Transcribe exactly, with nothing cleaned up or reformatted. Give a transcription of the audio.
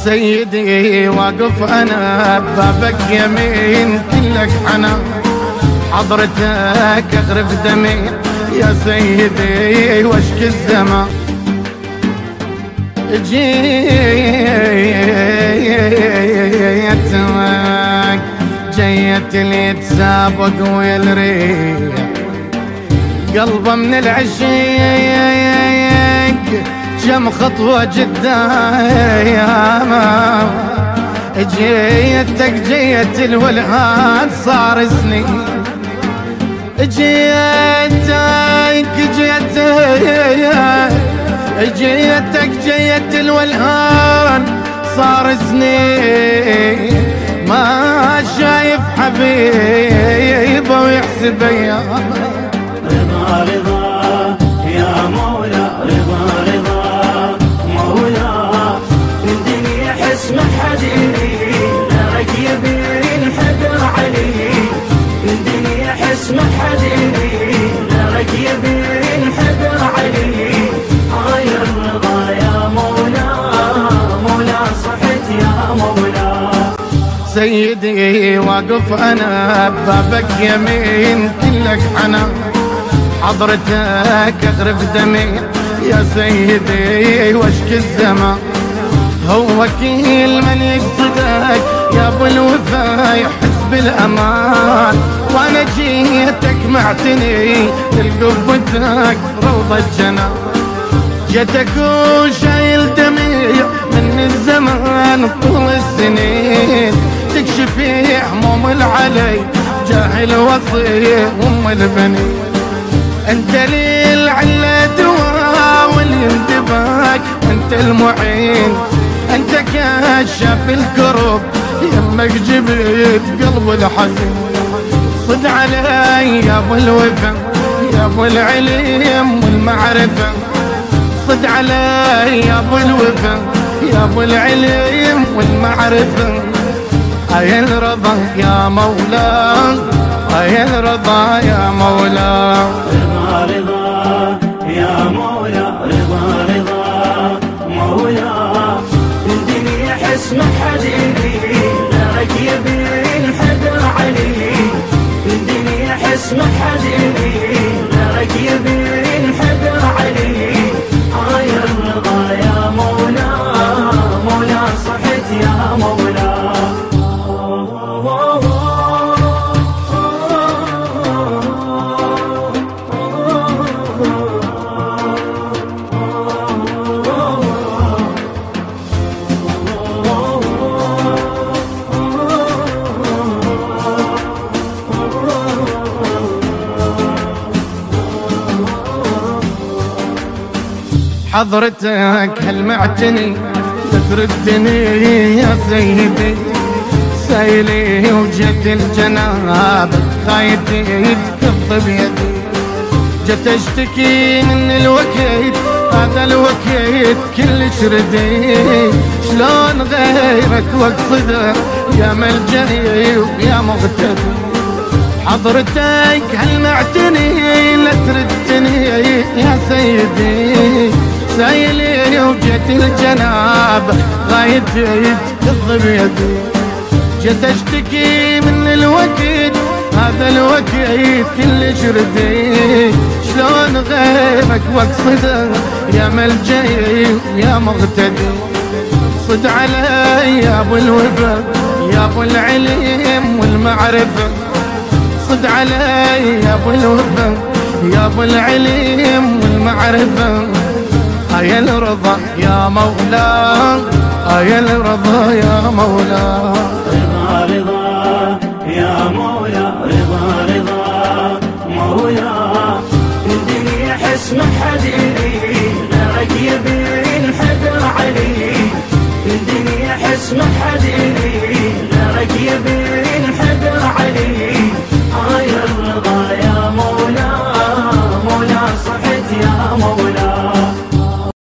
سيدي واقف انا ببابك يمين كلك حنان، حضرتك اغرف دمي يا سيدي واشكي الزمان. جيتك جيت اللي يتسابق ويلريح قلبه من العشيق، كم خطوة قدام. جيتك جيت الولهان صار سنين، جيتك جيتك جيتك جيت الولهان صار سنين، ما شايف حبيبه ويحسب ايامه. رضا رضا يا مولا، رضا رضا مولا، من دنيا حس ما حد يريد، لك يبين حدر علي، من دنيا حس ما حد يريد، لك يبين حدر علي. هاي الرضا يا مولا، مولا صحت يا مولا. سيدي واقف انا ببابك يمين كلك حنان، حضرتك اغرف دمي يا سيدي واشكي الزمان. هو كل من يقصدك يا ابو الوفا يحس بالامان، وانا جيتك معتني لقبتك روضة جنان. جيتك وشايل دميع من الزمان طول السنين، تكشفي هموم العلي جاهل وصي ام البنين. انت لي العلة دواء واليندباك، انت المعين، انت كشاف الكرب، يمك جبت قلب الحزين. صد علي يا ابو الوفا يا ابو العلم والمعرفة، صد علي يا ابو الوفا يا ابو العلم والمعرفة. اي الرضا يا مولا، اي الرضا يا مولا. رضا رضا يا مولا، رضا رضا مولا، من دنيا حس ما حد يريد، لك يبين حدر علي، من دنيا حس ما حد يريد، لك يبين حدر علي. هاي الرضا يا مولا، مولا صحت يا مولا. حضرتك هل معتني تردني يا سيدي، سايلي وجت الجناب خايتي تكف بيدي. جت اشتكي من الوكيد، هذا الوكيد كلش ردي، شلون غيرك واقصده يا ملجئي ويا مغتدي. حضرتك هل معتني لا تردني يا سيدي، سايلي وجت الجناب غايتي تكف بيدي. جيت اشتكي من الوكيد، هذا الوكيد كلش ردي، شلون غيرك واقصده يا ملجئي ويا مغتدي. صد علي يا ابو الوفا يا ابو العلم والمعرفة، صد علي يا ابو الوفا يا ابو العلم والمعرفة. هيا الرضا يا مولا، هيا الرضا يا مولا. رضا رضا يا مولا، رضا رضا مولا، من دنيا حس ما حد يريد، لك يبين حدر علي، من دنيا حس ما حد يريد،